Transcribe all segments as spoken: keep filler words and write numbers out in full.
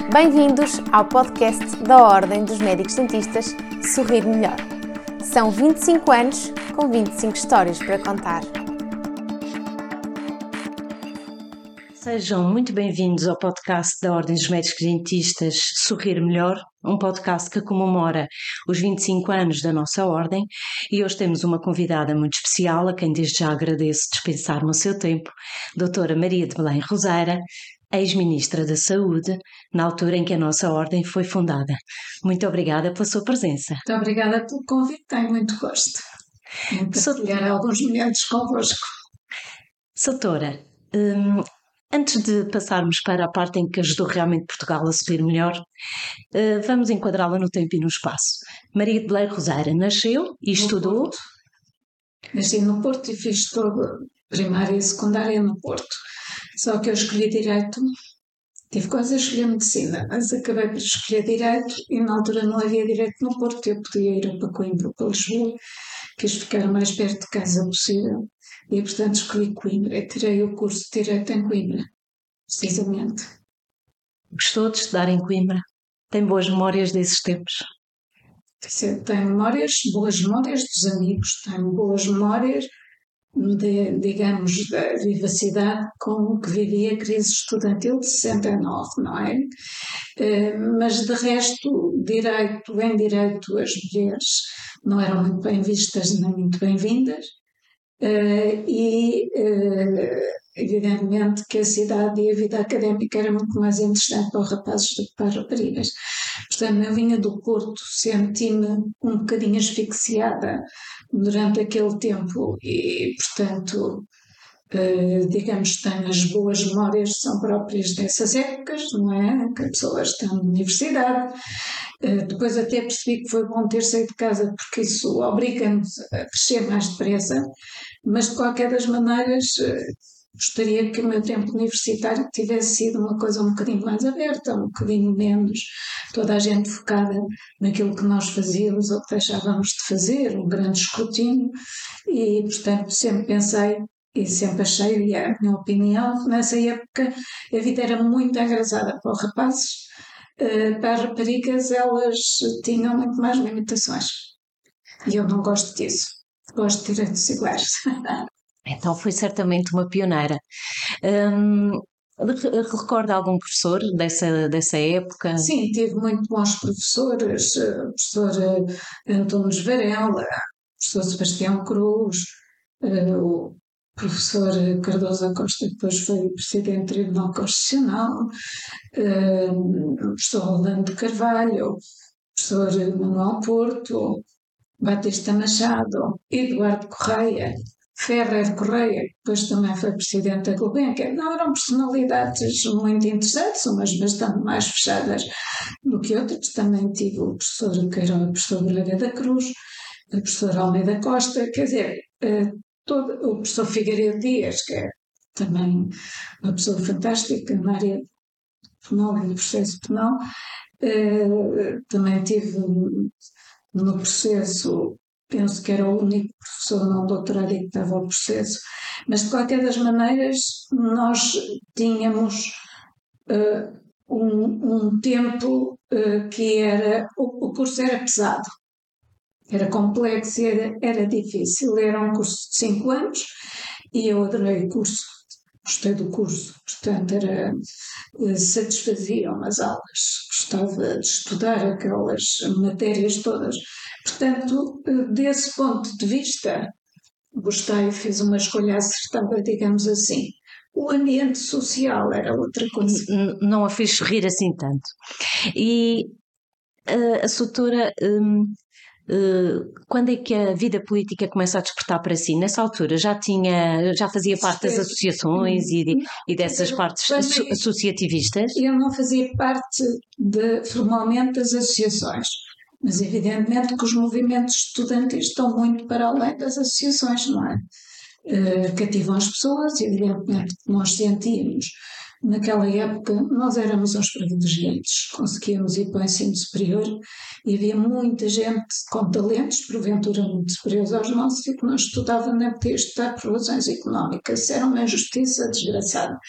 Bem-vindos ao podcast da Ordem dos Médicos Dentistas Sorrir Melhor. São vinte e cinco anos com vinte e cinco histórias para contar. Sejam muito bem-vindos ao podcast da Ordem dos Médicos Dentistas Sorrir Melhor, um podcast que comemora os vinte e cinco anos da nossa ordem, e hoje temos uma convidada muito especial, a quem desde já agradeço dispensar-me o seu tempo, doutora Maria de Belém Roseira, ex-ministra da Saúde, na altura em que a nossa ordem foi fundada. Muito obrigada pela sua presença. Muito obrigada pelo convite, tenho muito gosto em partilhar alguns momentos convosco. Doutora, hum, antes de passarmos para a parte em que ajudou realmente Portugal a sorrir melhor, uh, vamos enquadrá-la no tempo e no espaço. Maria de Belém Roseira nasceu e no estudou... Porto. Nasci no Porto e fiz toda primária e secundária no Porto. Só que eu escolhi Direito, tive quase a escolher Medicina, mas acabei por escolher Direito e na altura não havia Direito no Porto, eu podia ir para Coimbra, para Lisboa, quis ficar o mais perto de casa possível e portanto escolhi Coimbra e tirei o curso de Direito em Coimbra, precisamente. Gostou de estudar em Coimbra? Tem boas memórias desses tempos? Tenho memórias, boas memórias dos amigos, tenho boas memórias de, digamos, da vivacidade com que vivia a crise estudantil de sessenta e nove, não é? Uh, mas de resto, direito, em direito, as mulheres não eram muito bem vistas nem muito bem-vindas, uh, e uh, evidentemente que a cidade e a vida académica era muito mais interessante para os rapazes do que para as raparigas. Portanto, eu vinha do Porto, senti-me um bocadinho asfixiada durante aquele tempo e, portanto, uh, digamos, tenho as boas memórias, são próprias dessas épocas, não é? Que a pessoa está na universidade. Uh, depois até percebi que foi bom ter saído de casa porque isso obriga-nos a crescer mais depressa, mas de qualquer das maneiras... Uh, Gostaria que o meu tempo universitário tivesse sido uma coisa um bocadinho mais aberta, um bocadinho menos toda a gente focada naquilo que nós fazíamos ou que deixávamos de fazer, um grande escrutínio, e portanto sempre pensei e sempre achei, e é a minha opinião, que nessa época a vida era muito engraçada para os rapazes, para as raparigas elas tinham muito mais limitações, e eu não gosto disso, gosto de direitos iguais. Então foi certamente uma pioneira. Hum, recorda algum professor dessa, dessa época? Sim, tive muito bons professores, o professor Antunes Varela, o professor Sebastião Cruz, o professor Cardoso Costa, que depois foi presidente do Tribunal Constitucional, o professor Rolando Carvalho, o professor Manuel Porto, Batista Machado, Eduardo Correia, Ferrer Correia, que depois também foi presidente da Gulbenkian. Não eram personalidades muito interessantes, umas bastante mais fechadas do que outras. Também tive o professor, que era o professor Braga da Cruz, o professor Almeida Costa, quer dizer, todo, o professor Figueiredo Dias, que é também uma pessoa fantástica na área penal e do processo penal. Também tive no processo... Penso que era o único professor não doutorado que estava ao processo, mas de qualquer das maneiras nós tínhamos uh, um, um tempo uh, que era, o, o curso era pesado, era complexo, era, era difícil, era um curso de cinco anos e eu adorei o curso, gostei do curso, portanto era, satisfaziam as aulas, gostava de estudar aquelas matérias todas. Portanto, desse ponto de vista, gostei, fiz uma escolha acertada, digamos assim. O ambiente social era outra coisa. Não a fez sorrir assim tanto. E uh, a doutora, um, uh, quando é que a vida política começa a despertar para si? Nessa altura já tinha, já fazia parte das associações e, de, e dessas partes associativistas? Eu não fazia parte de, formalmente das associações. Mas evidentemente que os movimentos estudantis estão muito para além das associações, não é? Uh, cativam as pessoas, evidentemente que nós sentíamos, naquela época, nós éramos uns privilegiados, conseguíamos ir para o ensino superior e havia muita gente com talentos, porventura muito superiores aos nossos, e que não estudava nem podia estudar por razões económicas. Isso era uma injustiça desgraçada.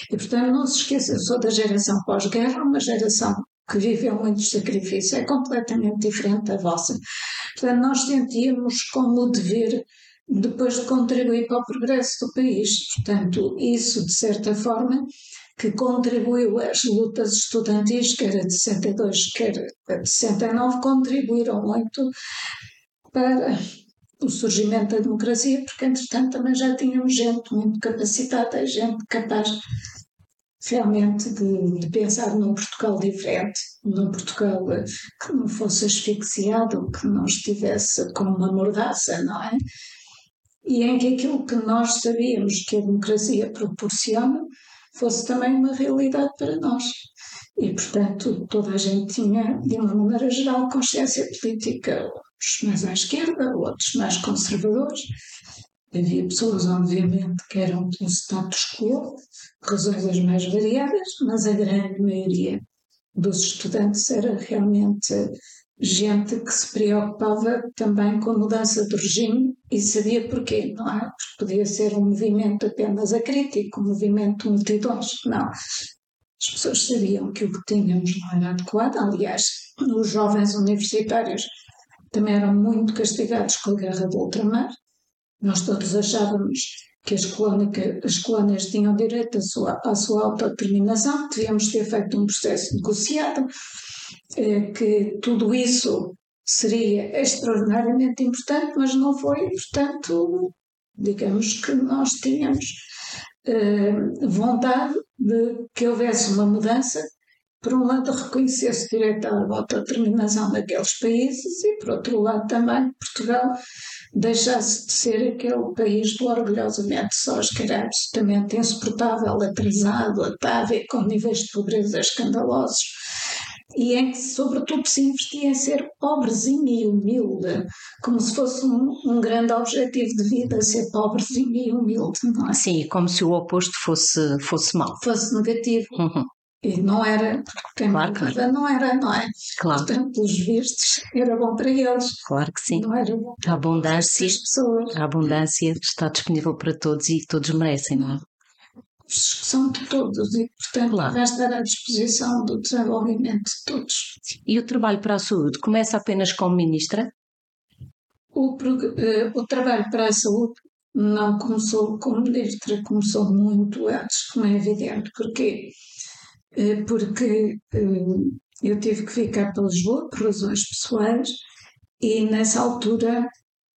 E, portanto, não se esqueça, eu sou da geração pós-guerra, uma geração que viveu muitos sacrifícios, é completamente diferente da vossa. Portanto, nós sentíamos como o dever depois de contribuir para o progresso do país. Portanto, isso, de certa forma, que contribuiu às lutas estudantis, quer a de sessenta e dois, quer a de sessenta e nove, contribuíram muito para o surgimento da democracia, porque, entretanto, também já tínhamos gente muito capacitada, gente capaz realmente de, de pensar num Portugal diferente, num Portugal que não fosse asfixiado, que não estivesse com uma mordaça, não é? E em que aquilo que nós sabíamos que a democracia proporciona fosse também uma realidade para nós. E, portanto, toda a gente tinha, de uma maneira geral, consciência política, uns mais à esquerda, outros mais conservadores. Havia pessoas, obviamente, que eram pelo status quo, razões as mais variadas, mas a grande maioria dos estudantes era realmente gente que se preocupava também com a mudança do regime e sabia porquê, não é? Porque podia ser um movimento apenas acrítico, um movimento de multidões, não. As pessoas sabiam que o que tínhamos não era adequado, aliás, os jovens universitários também eram muito castigados com a guerra do ultramar. Nós todos achávamos que as colónicas, as colónias tinham direito à sua, à sua autodeterminação, devíamos ter feito um processo negociado, que tudo isso seria extraordinariamente importante, mas não foi, portanto, digamos que nós tínhamos eh, vontade de que houvesse uma mudança, por um lado reconhecer-se direito à autodeterminação daqueles países e, por outro lado, também Portugal deixasse de ser aquele país do orgulhosamente sós, que era absolutamente insuportável, atrasado, atável, com níveis de pobreza escandalosos, e em que, sobretudo, se investia em ser pobrezinho e humilde, como se fosse um, um grande objetivo de vida, ser pobrezinho e humilde, não é? Sim, como se o oposto fosse, fosse mau. Fosse negativo. Uhum. E não era, porque quem Claro, mandava claro. não era, não é? Claro. Portanto, pelos vistos, era bom para eles. Claro que sim. Não era bom A abundância, para as pessoas. a abundância está disponível para todos e todos merecem, não é? São de todos e, portanto, Claro. vai estar à disposição do desenvolvimento de todos. E o trabalho para a saúde começa apenas como ministra? O, eh, o trabalho para a saúde não começou como ministra, começou muito antes, como é evidente. Porquê? Eh, porque eh, eu tive que ficar para Lisboa por razões pessoais e nessa altura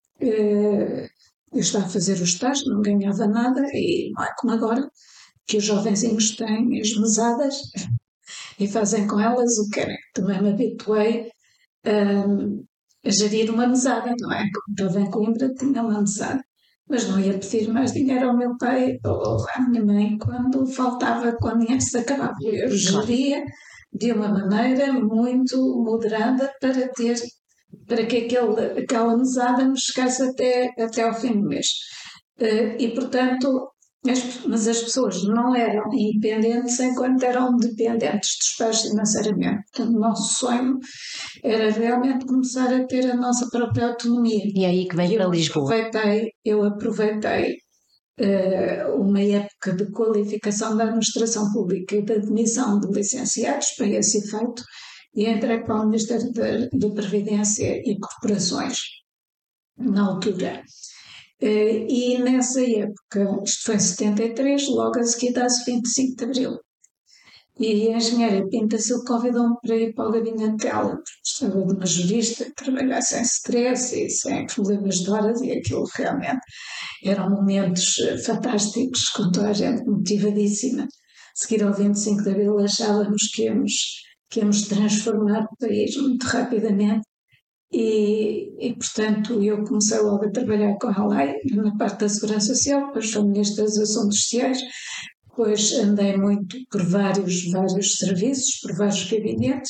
eh, eu estava a fazer o estágio, não ganhava nada e não é como agora, que os jovenzinhos têm as mesadas e fazem com elas o que querem. Também me habituei um, a gerir uma mesada, não é? Como estava em Coimbra, tinha uma mesada. Mas não ia pedir mais dinheiro ao meu pai ou à minha mãe quando faltava, quando o dinheiro se acabava. Eu geria de uma maneira muito moderada para ter, para que aquele, aquela mesada me chegasse até, até ao fim do mês. Uh, e, portanto, as, mas as pessoas não eram independentes enquanto eram dependentes dos pais financeiramente. Portanto, o nosso sonho era realmente começar a ter a nossa própria autonomia. E é aí que vem eu para Lisboa. Aproveitei, eu aproveitei uh, uma época de qualificação da administração pública e de admissão de licenciados para esse efeito e entrei para o Ministério da Previdência e Corporações, na altura. Uh, e nessa época, isto foi em setenta e três, logo a seguir dá-se vinte e cinco de Abril. E a engenheira Pinta Silva convidou-me para ir para o gabinete dela, porque estava de uma jurista que trabalhasse sem stress e sem problemas de horas, e aquilo realmente eram momentos fantásticos, com toda a gente motivadíssima. A seguir ao vinte e cinco de Abril achávamos que íamos, que íamos transformar o país muito rapidamente. E, e, portanto, eu comecei logo a trabalhar com ela na parte da Segurança Social, depois fui Ministra dos Assuntos Sociais, depois andei muito por vários, vários serviços, por vários gabinetes,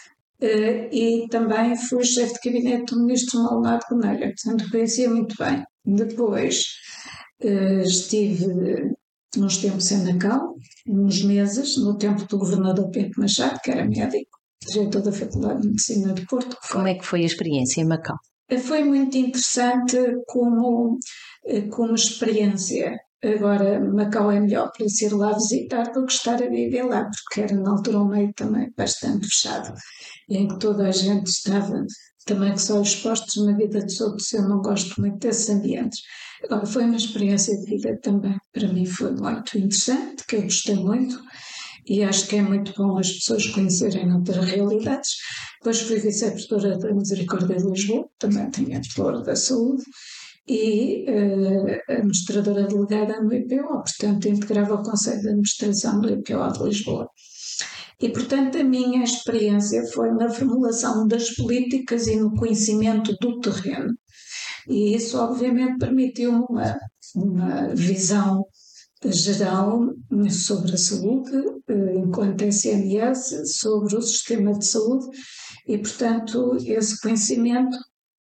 e também fui chefe de gabinete do Ministro Maldonado Corneira, portanto, conhecia muito bem. Depois estive uns tempos em Nacal, uns meses, no tempo do Governador Pinto Machado, que era médico, diretor da Faculdade de Medicina de Porto. Como é que foi a experiência em Macau? Foi muito interessante como, como experiência. agora Macau é melhor para se ir lá visitar do que estar a viver lá, porque era na altura um meio também bastante fechado, em que toda a gente estava também com os olhos postos na vida dos outros. Eu não gosto muito desses ambientes. Agora, foi uma experiência de vida também, para mim foi muito interessante, que eu gostei muito, e acho que é muito bom as pessoas conhecerem outras realidades. Depois fui vice-professora da Misericórdia de Lisboa, também tinha valor da saúde, e uh, administradora delegada no I P O, portanto integrava o Conselho de Administração do I P O de Lisboa. E, portanto, a minha experiência foi na formulação das políticas e no conhecimento do terreno. E isso, obviamente, permitiu uma, uma visão geral sobre a saúde, enquanto S M S, sobre o sistema de saúde, e, portanto, esse conhecimento,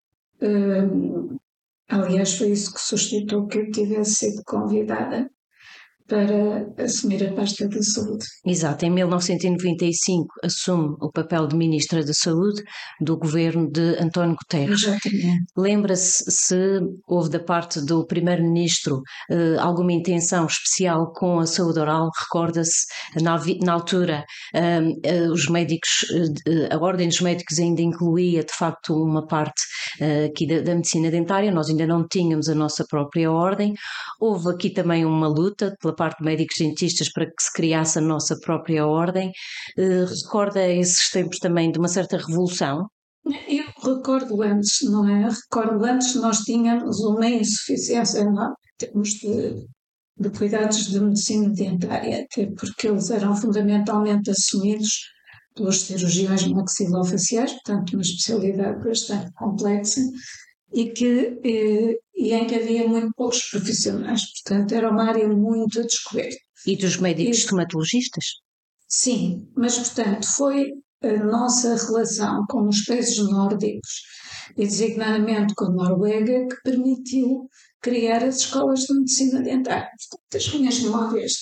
um, aliás, foi isso que suscitou que eu tivesse sido convidada para assumir a pasta da saúde. Exato, em mil novecentos e noventa e cinco assume o papel de Ministra da Saúde do governo de António Guterres. Exatamente. Lembra-se se houve da parte do Primeiro-Ministro eh, alguma intenção especial com a saúde oral? Recorda-se, na, na altura, eh, eh, os médicos, eh, a Ordem dos Médicos ainda incluía de facto uma parte eh, aqui da, da medicina dentária, nós ainda não tínhamos a nossa própria ordem. Houve aqui também uma luta pela parte de médicos dentistas para que se criasse a nossa própria ordem. Uh, recorda esses tempos também de uma certa revolução? Eu recordo antes, não é? Recordo antes nós tínhamos uma insuficiência enorme em termos de, de cuidados de medicina dentária, até porque eles eram fundamentalmente assumidos pelos cirurgiões maxilofaciais, portanto uma especialidade bastante complexa, e, que, e, e em que havia muito poucos profissionais, portanto era uma área muito a descoberta. E dos médicos e, estomatologistas? Sim, mas portanto foi a nossa relação com os países nórdicos, e designadamente com a Noruega, que permitiu criar as escolas de medicina dentária. Portanto, as minhas memórias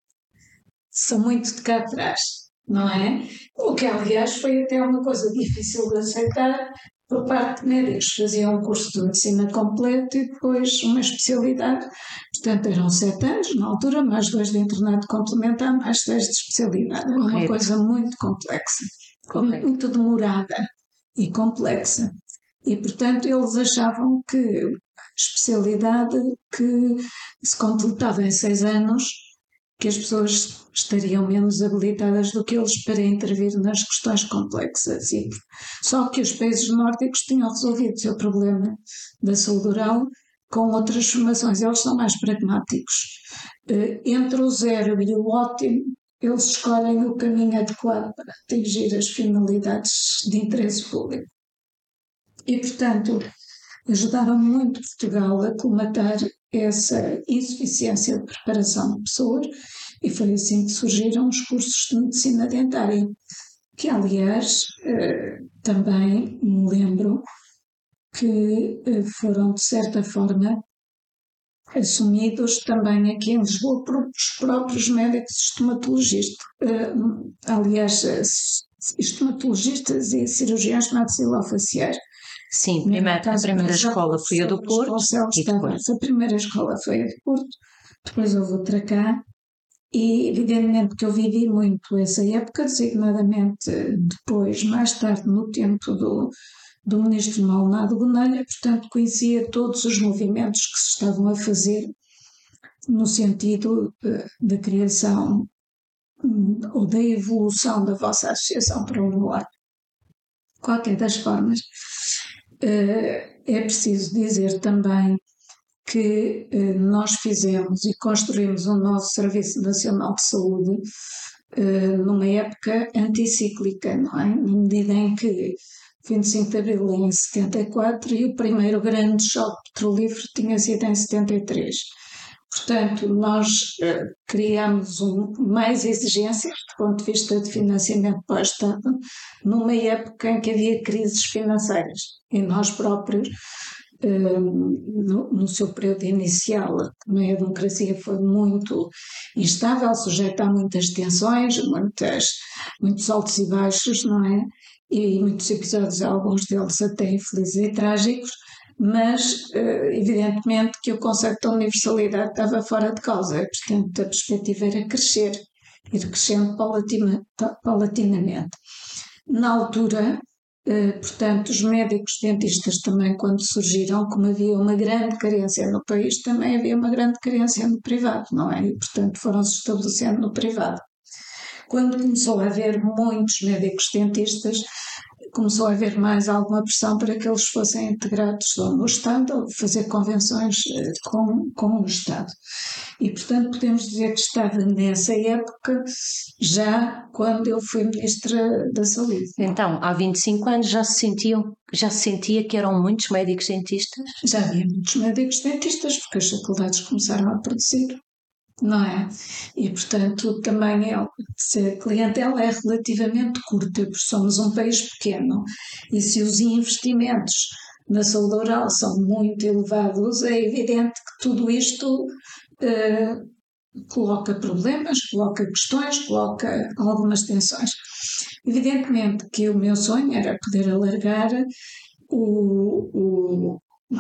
são muito de cá atrás, não é? O que aliás foi até uma coisa difícil de aceitar por parte de médicos que faziam um curso de medicina completo e depois uma especialidade. Portanto, eram sete anos na altura, mais dois de internato complementar, mais dez de especialidade. Era uma coisa muito complexa, Correto. muito demorada e complexa. E, portanto, eles achavam que a especialidade que se completava em seis anos, que as pessoas estariam menos habilitadas do que eles para intervir nas questões complexas. E, só que os países nórdicos tinham resolvido o seu problema da saúde oral com outras formações. Eles são mais pragmáticos. Entre o zero e o ótimo, eles escolhem o caminho adequado para atingir as finalidades de interesse público. E, portanto, ajudaram muito Portugal a colmatar essa insuficiência de preparação de pessoas, e foi assim que surgiram os cursos de medicina dentária, que aliás eh, também me lembro que eh, foram de certa forma assumidos também aqui em Lisboa por os próprios médicos estomatologistas, eh, aliás estomatologistas e cirurgiões maxilofaciais. Sim, primeira, a primeira escola foi a do Porto. E depois. A primeira escola foi a do Porto, depois houve outra cá, e evidentemente que eu vivi muito essa época, designadamente depois, mais tarde, no tempo do, do ministro Maldonado Gonelha, portanto conhecia todos os movimentos que se estavam a fazer no sentido da criação ou da evolução da vossa associação para o Luar. Qualquer das formas, é preciso dizer também que nós fizemos e construímos o nosso Serviço Nacional de Saúde numa época anticíclica, não é? Na medida em que vinte e cinco de Abril é em setenta e quatro e o primeiro grande choque petrolífero tinha sido em setenta e três. Portanto, nós uh, criamos um, mais exigências do ponto de vista de financiamento para o Estado numa época em que havia crises financeiras, e nós próprios, uh, no, no seu período inicial, também a democracia foi muito instável, sujeita a muitas tensões, muitas, muitos altos e baixos, não é? E muitos episódios, alguns deles até infelizes e trágicos. mas evidentemente que o conceito da universalidade estava fora de causa, portanto a perspectiva era crescer, ir crescendo paulatina, paulatinamente. Na altura, portanto, os médicos dentistas também, quando surgiram, como havia uma grande carência no país, também havia uma grande carência no privado, não é? E, portanto, foram-se estabelecendo no privado. Quando começou a haver muitos médicos dentistas, começou a haver mais alguma pressão para que eles fossem integrados no Estado ou fazer convenções com, com o Estado. E, portanto, podemos dizer que estava nessa época, já quando eu fui Ministra da Saúde. Então, há vinte e cinco anos já se sentiam, já se sentia que eram muitos médicos dentistas? Já havia muitos médicos dentistas, porque as faculdades começaram a produzir, não é? E, portanto, também é, se a clientela é relativamente curta, porque somos um país pequeno, e se os investimentos na saúde oral são muito elevados, é evidente que tudo isto eh, coloca problemas, coloca questões, coloca algumas tensões. Evidentemente que o meu sonho era poder alargar o, o,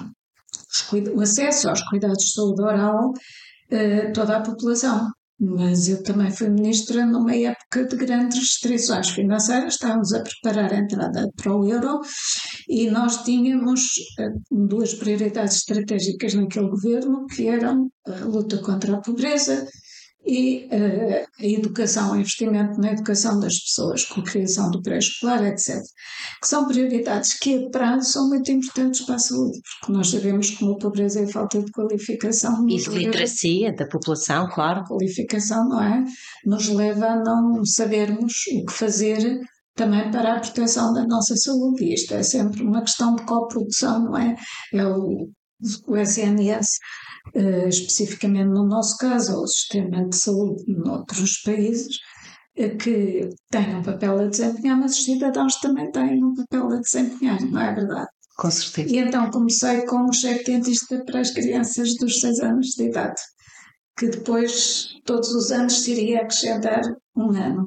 o acesso aos cuidados de saúde oral a toda a população, mas eu também fui ministra numa época de grandes restrições financeiras, estávamos a preparar a entrada para o euro e nós tínhamos duas prioridades estratégicas naquele governo, que eram a luta contra a pobreza e uh, a educação, o investimento na educação das pessoas, com a criação do pré-escolar, etcétera. Que são prioridades que a prazo são muito importantes para a saúde, porque nós sabemos como a pobreza é a falta de qualificação. E de literacia da população, claro. A qualificação, não é? Nos leva a não sabermos o que fazer também para a proteção da nossa saúde, e isto é sempre uma questão de coprodução, não é? É o, o S N S, Uh, especificamente no nosso caso, ou o sistema de saúde noutros países, uh, que têm um papel a desempenhar, mas os cidadãos também têm um papel a desempenhar, não é verdade? Com certeza. E então comecei com um cheque dentista para as crianças dos seis anos de idade, que depois, todos os anos, se iria acrescentar um ano.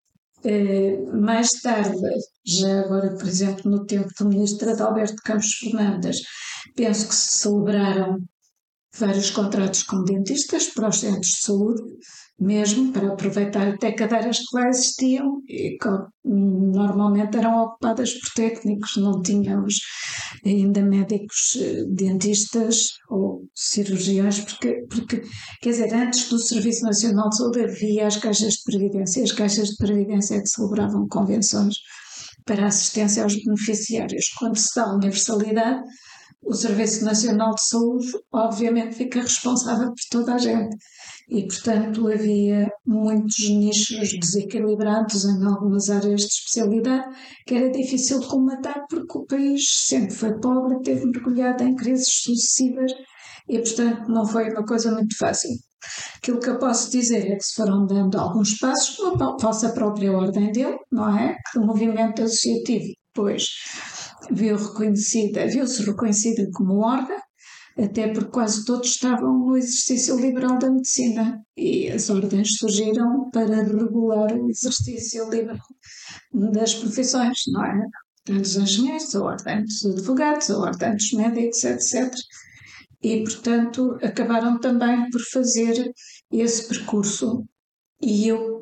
Uh, mais tarde, já agora, por exemplo, no tempo do ministro Adalberto Campos Fernandes, penso que se celebraram vários contratos com dentistas para os centros de saúde, mesmo para aproveitar até cadeiras que lá existiam e que normalmente eram ocupadas por técnicos, não tínhamos ainda médicos dentistas ou cirurgiões, porque, porque quer dizer, antes do Serviço Nacional de Saúde havia as caixas de previdência, e as caixas de previdência é que celebravam convenções para assistência aos beneficiários. Quando se dá universalidade, o Serviço Nacional de Saúde, obviamente, fica responsável por toda a gente e, portanto, havia muitos nichos desequilibrados em algumas áreas de especialidade que era difícil de colmatar porque o país sempre foi pobre, teve mergulhado em crises sucessivas e, portanto, não foi uma coisa muito fácil. Aquilo que eu posso dizer é que se foram dando alguns passos pela vossa própria ordem dele, não é? Que o movimento associativo depois viu reconhecida, viu-se reconhecida como órgão, até porque quase todos estavam no exercício liberal da medicina e as ordens surgiram para regular o exercício liberal das profissões, não é? A ordem dos engenheiros, a ordem dos advogados, a ordem dos médicos, etcétera. E, portanto, acabaram também por fazer esse percurso e eu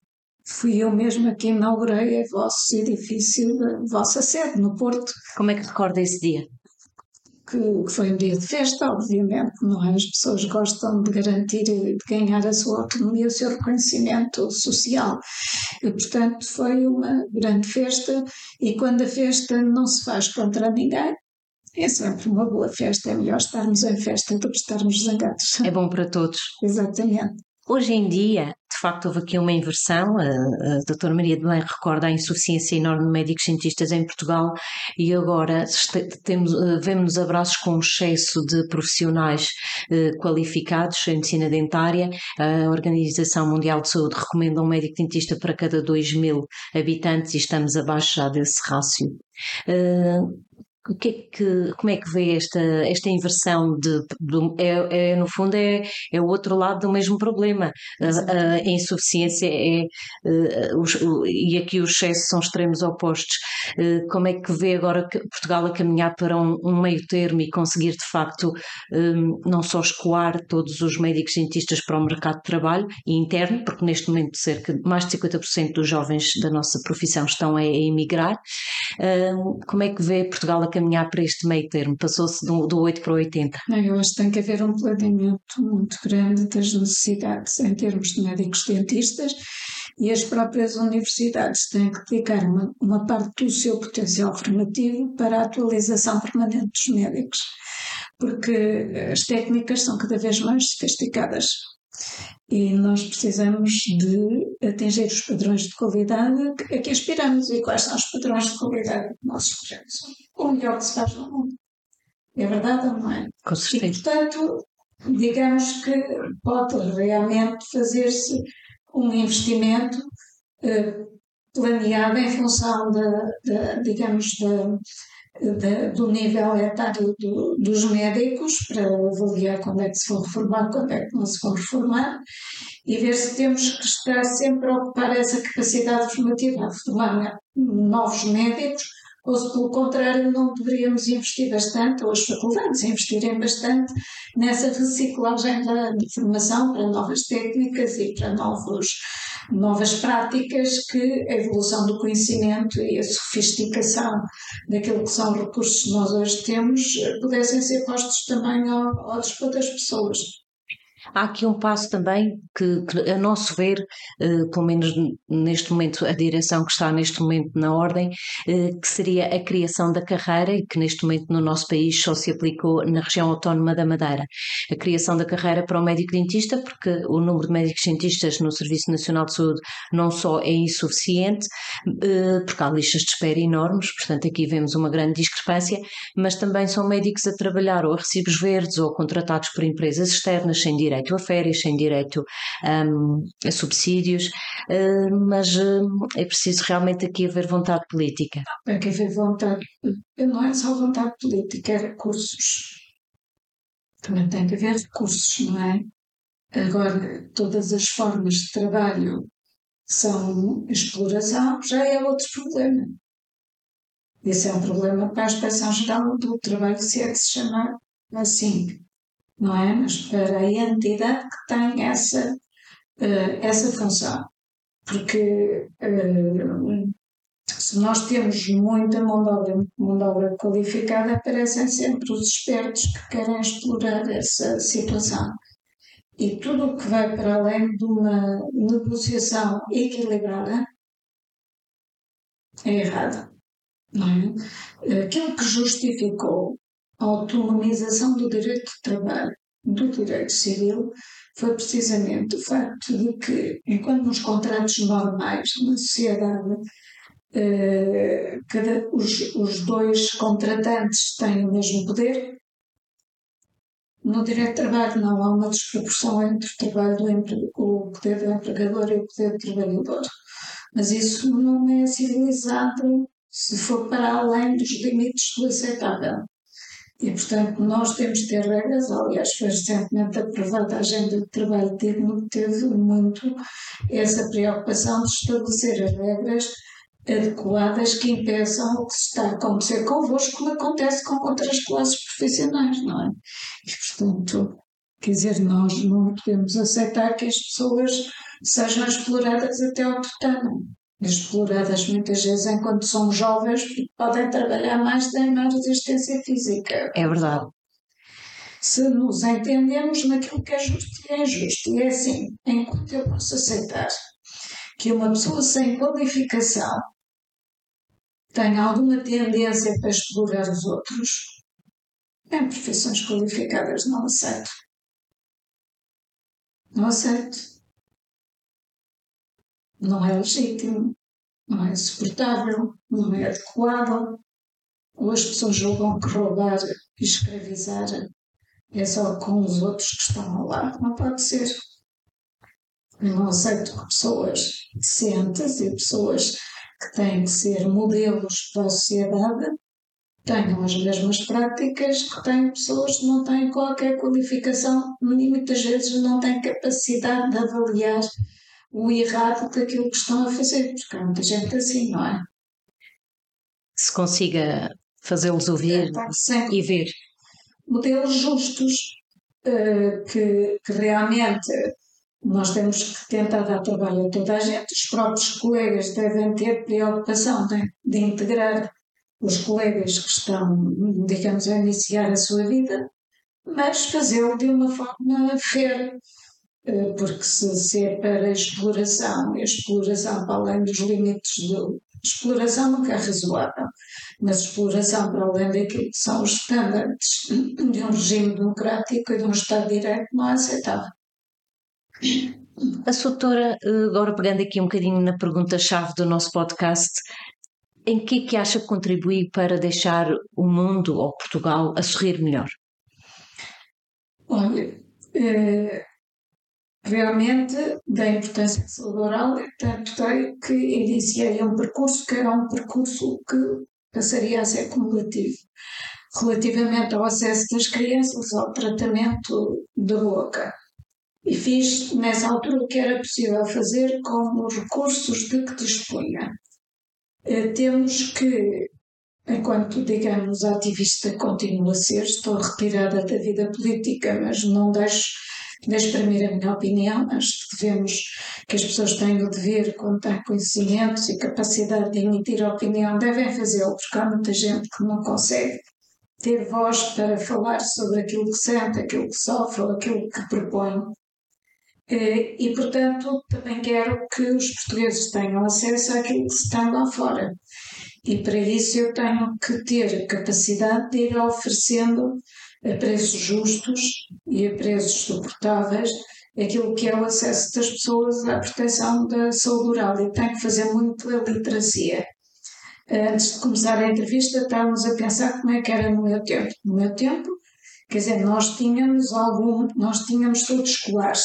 fui eu mesma que inaugurei o vosso edifício, a vossa sede no Porto. Como é que recorda esse dia? Que, que foi um dia de festa, obviamente, não é? As pessoas gostam de garantir, de ganhar a sua autonomia, o seu reconhecimento social. E, portanto, foi uma grande festa e quando a festa não se faz contra ninguém, é sempre uma boa festa, é melhor estarmos em festa do que estarmos zangados. É bom para todos. Exatamente. Hoje em dia, de facto, houve aqui uma inversão. A, a doutora Maria de Belém recorda a insuficiência enorme de médicos dentistas em Portugal e agora temos, vemos-nos abraços com um excesso de profissionais eh, qualificados em medicina dentária. A Organização Mundial de Saúde recomenda um médico dentista para cada dois mil habitantes e estamos abaixo já desse rácio. Uh, O que é que, como é que vê esta, esta inversão de, de é, é, no fundo é, é o outro lado do mesmo problema. A, a, a insuficiência é, é os, o, e aqui os excessos são extremos opostos. Como é que vê agora que Portugal a caminhar para um, um meio termo e conseguir de facto um, não só escoar todos os médicos cientistas para o mercado de trabalho e interno, porque neste momento cerca de mais de cinquenta por cento dos jovens da nossa profissão estão a, a emigrar. Um, como é que vê Portugal a caminhar para este meio termo? Passou-se do, do oito para oitenta? Não, eu acho que tem que haver um planeamento muito grande das necessidades em termos de médicos dentistas, e as próprias universidades têm que dedicar uma, uma parte do seu potencial formativo para a atualização permanente dos médicos, porque as técnicas são cada vez mais sofisticadas e nós precisamos de atingir os padrões de qualidade a que aspiramos. E quais são os padrões de qualidade que nós escolhemos? O melhor que se faz no mundo. É verdade ou não é? Com certeza. E, portanto, digamos que pode realmente fazer-se um investimento eh, planeado em função da, da digamos, da, da, do nível etário do, dos médicos, para avaliar quando é que se vão reformar, quando é que não se vão reformar, e ver se temos que estar sempre a ocupar essa capacidade formativa, a formar novos médicos, ou se pelo contrário não deveríamos investir bastante, ou as faculdades investirem bastante nessa reciclagem da formação para novas técnicas e para novos, novas práticas, que a evolução do conhecimento e a sofisticação daquilo que são recursos que nós hoje temos pudessem ser postos também ao, ao dispor das pessoas. Há aqui um passo também que, que a nosso ver, eh, pelo menos neste momento, a direção que está neste momento na ordem, eh, que seria a criação da carreira, e que neste momento no nosso país só se aplicou na região autónoma da Madeira. A criação da carreira para o médico dentista, porque o número de médicos dentistas no Serviço Nacional de Saúde não só é insuficiente, eh, porque há listas de espera enormes, portanto aqui vemos uma grande discrepância, mas também são médicos a trabalhar ou a recibos verdes ou contratados por empresas externas, sem direito a férias, sem direito um, a subsídios, uh, mas uh, é preciso realmente aqui haver vontade política. Tem que haver vontade, não é só vontade política, é recursos. Também tem que haver recursos, não é? Agora, todas as formas de trabalho são exploração, já é outro problema. Esse é um problema para a Inspeção-Geral do Trabalho, se é que se chama assim, não é? Mas para a entidade que tem essa, uh, essa função. Porque uh, se nós temos muita mão de obra, mão de obra qualificada, aparecem sempre os espertos que querem explorar essa situação. E tudo o que vai para além de uma negociação equilibrada é errado, não é? Aquilo que justificou a autonomização do direito de trabalho, do direito civil, foi precisamente o facto de que, enquanto nos contratos normais na sociedade, eh, cada, os, os dois contratantes têm o mesmo poder, no direito de trabalho não há uma desproporção entre o, trabalho do empre... o poder do empregador e o poder do trabalhador. Mas isso não é civilizado se for para além dos limites do aceitável. E, portanto, nós temos de ter regras. Aliás, foi recentemente aprovada a Agenda de Trabalho Digno, que teve muito essa preocupação de estabelecer as regras adequadas que impeçam o que se está a acontecer convosco, como acontece com outras classes profissionais, não é? E, portanto, quer dizer, nós não podemos aceitar que as pessoas sejam exploradas até ao tutano. Exploradas muitas vezes enquanto são jovens, porque podem trabalhar mais, têm mais resistência física. É verdade. Se nos entendemos naquilo que é justo e é injusto, e é assim, enquanto eu posso aceitar que uma pessoa sem qualificação tenha alguma tendência para explorar os outros, em profissões qualificadas não aceito. Não aceito. Não é legítimo, não é suportável, não é adequado. Ou as pessoas julgam que roubar e escravizar é só com os outros que estão ao lado. Não pode ser. Eu não aceito que pessoas decentes e pessoas que têm que ser modelos para a sociedade tenham as mesmas práticas que têm pessoas que não têm qualquer qualificação e muitas vezes não têm capacidade de avaliar o errado daquilo que estão a fazer, porque há muita gente assim, não é? Se consiga fazê-los ouvir é, e ver. Modelos justos uh, que, que realmente nós temos que tentar dar trabalho a toda a gente. Os próprios colegas devem ter preocupação de, de integrar os colegas que estão, digamos, a iniciar a sua vida, mas fazê-lo de uma forma fair, porque se, se é para exploração, a exploração para além dos limites do... Exploração nunca é razoável, mas exploração para além daquilo que são os estándares de um regime democrático e de um Estado de Direito não é aceitável. A sua doutora, agora pegando aqui um bocadinho na pergunta-chave do nosso podcast, em que é que acha que contribui para deixar o mundo ou Portugal a sorrir melhor? Olha, eh, realmente da importância de saúde oral, tanto sei que iniciei um percurso que era um percurso que passaria a ser cumulativo, relativamente ao acesso das crianças ao tratamento da boca. E fiz nessa altura o que era possível fazer com os recursos de que dispunha. Eh, temos que, enquanto, digamos, ativista continuo a ser, estou retirada da vida política, mas não deixo de exprimir a minha opinião. Acho que devemos que as pessoas têm o dever, quando têm conhecimentos e capacidade de emitir opinião, devem fazê-lo, porque há muita gente que não consegue ter voz para falar sobre aquilo que sente, aquilo que sofre ou aquilo que propõe. E, portanto, também quero que os portugueses tenham acesso àquilo que se tem lá fora. E para isso eu tenho que ter a capacidade de ir oferecendo a preços justos e a preços suportáveis aquilo que é o acesso das pessoas à proteção da saúde oral. E tenho que fazer muito a literacia. Antes de começar a entrevista estávamos a pensar como é que era no meu tempo. No meu tempo, quer dizer, nós tínhamos algum, nós tínhamos todos escolares.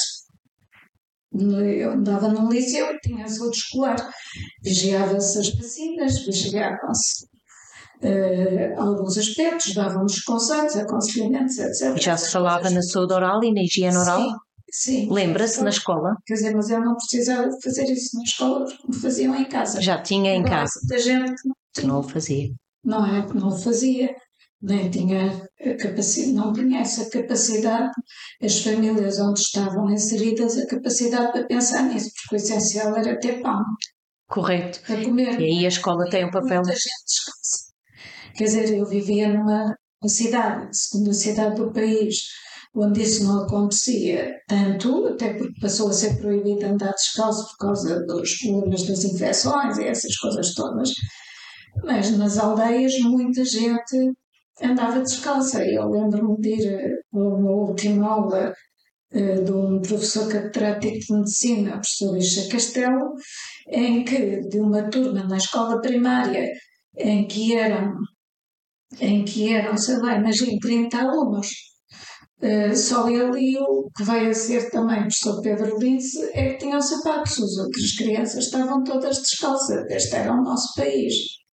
Eu andava num liceu e tinha saúde escolar. Vigiava-se as vacinas, vigiavam-se uh, alguns aspectos, davam-nos conselhos, aconselhamentos, etcétera. Já se falava na saúde oral e na higiene oral? Sim, sim. Lembra-se na escola? Quer dizer, mas eu não precisava de fazer isso na escola porque me faziam em casa. Já tinha em Agora, casa? Muita gente que não, que não o fazia. Não é que não o fazia. Nem tinha capacidade, não tinha essa capacidade, as famílias onde estavam inseridas, a capacidade para pensar nisso, porque o essencial era ter pão. Correto. Para comer. E aí a escola tem um papel. Muita gente descansa. Quer dizer, eu vivia numa uma cidade, segunda cidade do país, onde isso não acontecia tanto, até porque passou a ser proibido andar descalço por causa dos problemas das infecções e essas coisas todas. Mas nas aldeias muita gente andava descalça. Eu lembro-me de ir a uma última aula uh, de um professor catedrático de medicina, o professor Isha Castelo, em que, de uma turma na escola primária, em que eram, em que eram, sei lá, imagino, trinta alunos, uh, só ele e o que veio a ser também o professor Pedro Lince é que tinham sapatos. As outras crianças estavam todas descalças. Este era o nosso país.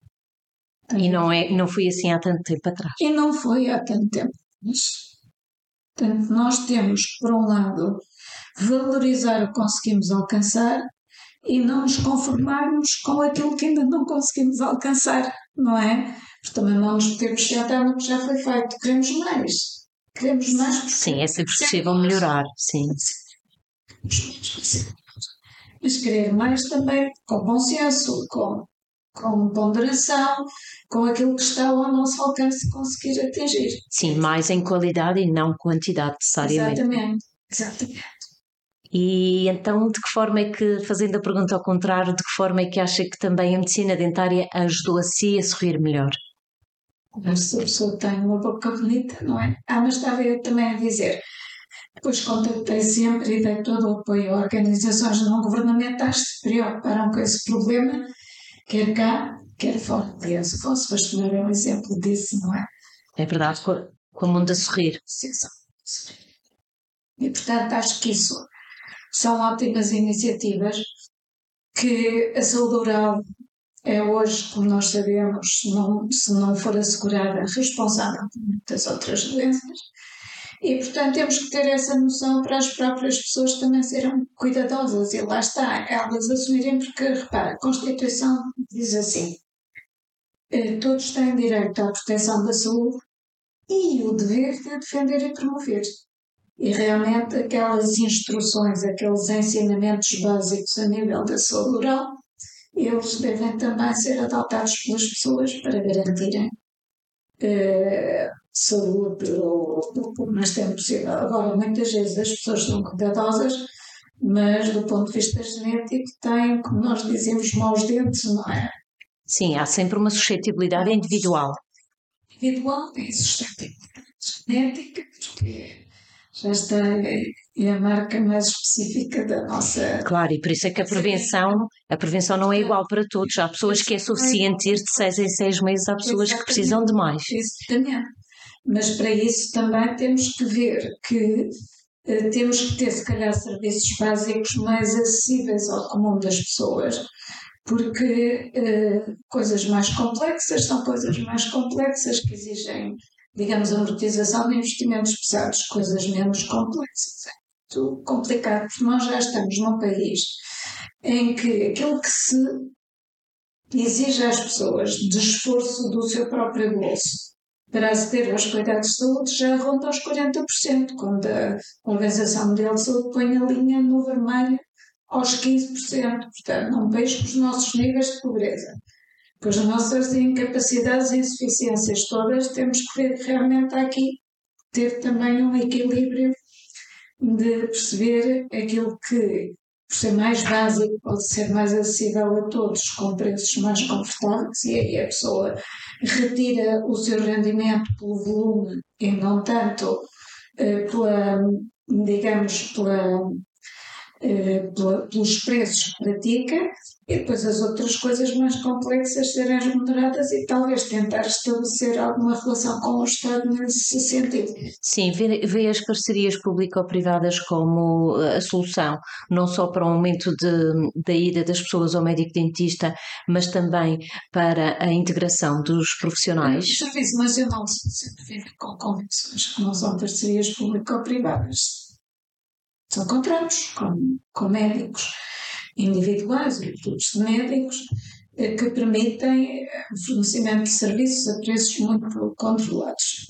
E não, é, não foi assim há tanto tempo atrás. E não foi há tanto tempo. Mas, portanto, nós temos, por um lado, valorizar o que conseguimos alcançar e não nos conformarmos com aquilo que ainda não conseguimos alcançar, não é? Porque também não nos podemos sentar no que já foi feito. Queremos mais. Queremos mais. Sim, é sempre possível melhorar, sim. Mas querer mais também com bom senso, com com ponderação, com aquilo que está ao nosso alcance conseguir atingir. Sim, mais em qualidade e não quantidade, necessariamente. Exatamente, exatamente. E então, de que forma é que, fazendo a pergunta ao contrário, de que forma é que acha que também a medicina dentária ajudou a si a sorrir melhor? Se a pessoa tem uma boca bonita, não é? Ah, mas estava eu também a dizer, depois contactei sempre e dei todo o apoio a organizações não governamentais que se preocuparam com esse problema, quer cá, quer fora. Aliás, o vosso bastonário é um exemplo disso, não é? É verdade, com, com o mundo a sorrir. Sim, sim. E, portanto, acho que isso são ótimas iniciativas que a saúde oral é hoje, como nós sabemos, se não, se não for assegurada, responsável por muitas outras doenças. E, portanto, temos que ter essa noção para as próprias pessoas também serem cuidadosas. E lá está, elas assumirem, porque, repara, a Constituição diz assim, todos têm direito à proteção da saúde e o dever de a defender e promover. E realmente aquelas instruções, aqueles ensinamentos básicos a nível da saúde oral, eles devem também ser adotados pelas pessoas para garantirem eh, saúde o mais tempo possível. Agora, muitas vezes as pessoas são cuidadosas, mas do ponto de vista genético têm, como nós dizemos, maus dentes, não é? Sim, há sempre uma suscetibilidade individual. Individual e suscetibilidade genética, porque já está, é a marca mais específica da nossa... Claro, e por isso é que a prevenção, a prevenção não é igual para todos. Há pessoas que é suficiente ir de seis em seis meses, há pessoas Exatamente. que precisam de mais. Exatamente. Mas para isso também temos que ver que uh, temos que ter, se calhar, serviços básicos mais acessíveis ao comum das pessoas, porque uh, coisas mais complexas são coisas mais complexas que exigem, digamos, amortização de investimentos pesados, coisas menos complexas. É muito complicado, porque nós já estamos num país em que aquilo que se exige às pessoas de esforço do seu próprio bolso para aceder aos cuidados de saúde já ronda aos quarenta por cento, quando a Organização Mundial de Saúde põe a linha no vermelho aos quinze por cento. Portanto, num país com os nossos níveis de pobreza, com as nossas incapacidades e insuficiências todas, temos que ver que realmente há aqui ter também um equilíbrio de perceber aquilo que, por ser mais básico, pode ser mais acessível a todos, com preços mais confortáveis, e aí a pessoa retira o seu rendimento pelo volume e não tanto uh, pela, digamos, pela, uh, pela, pelos preços que pratica, e depois as outras coisas mais complexas serem remuneradas e talvez tentar estabelecer alguma relação com o Estado nesse sentido. Sim, vê, vê as parcerias público-privadas como a solução, não só para o aumento de, da ida das pessoas ao médico-dentista, mas também para a integração dos profissionais. O Serviço Nacional de Saúde sempre vive com convicções que não são parcerias público-privadas, são contratos com, com médicos individuais e grupos de médicos que permitem o fornecimento de serviços a preços muito controlados.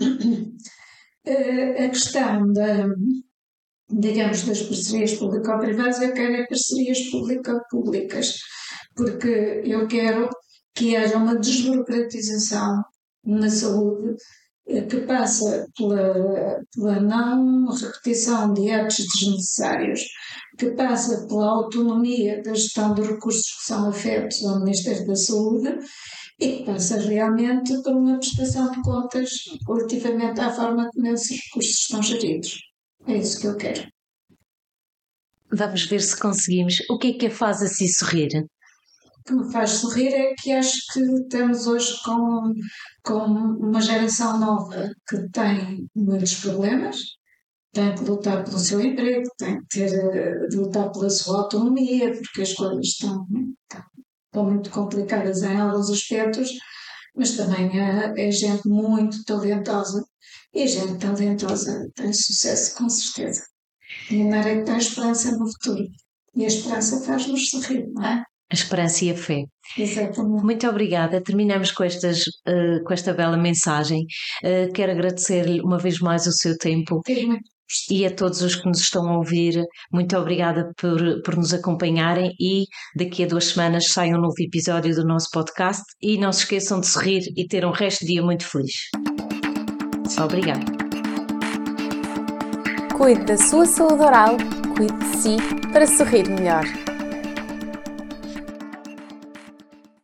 A questão da, digamos, das parcerias público-privadas, eu quero é parcerias público-públicas, porque eu quero que haja uma desburocratização na saúde que passa pela, pela não repetição de atos desnecessários, que passa pela autonomia da gestão dos recursos que são afetos ao Ministério da Saúde e que passa realmente por uma prestação de contas relativamente à forma como esses recursos estão geridos. É isso que eu quero. Vamos ver se conseguimos. O que é que a faz assim sorrir? O que me faz sorrir é que acho que estamos hoje com, com uma geração nova que tem muitos problemas, tem que lutar pelo seu emprego, tem que ter, de lutar pela sua autonomia, porque as coisas estão, estão muito complicadas em alguns aspectos, mas também é, é gente muito talentosa, e gente talentosa tem sucesso com certeza. E a Mara é que tem esperança no futuro, e a esperança faz-nos sorrir, não é? A esperança e a fé. Exatamente. Muito obrigada. Terminamos com, estas, uh, com esta bela mensagem. Uh, quero agradecer-lhe uma vez mais o seu tempo. Sim. E a todos os que nos estão a ouvir, muito obrigada por, por nos acompanharem, e daqui a duas semanas sai um novo episódio do nosso podcast, e não se esqueçam de sorrir e ter um resto de dia muito feliz. Obrigada. Cuide da sua saúde oral, cuide de si para sorrir melhor.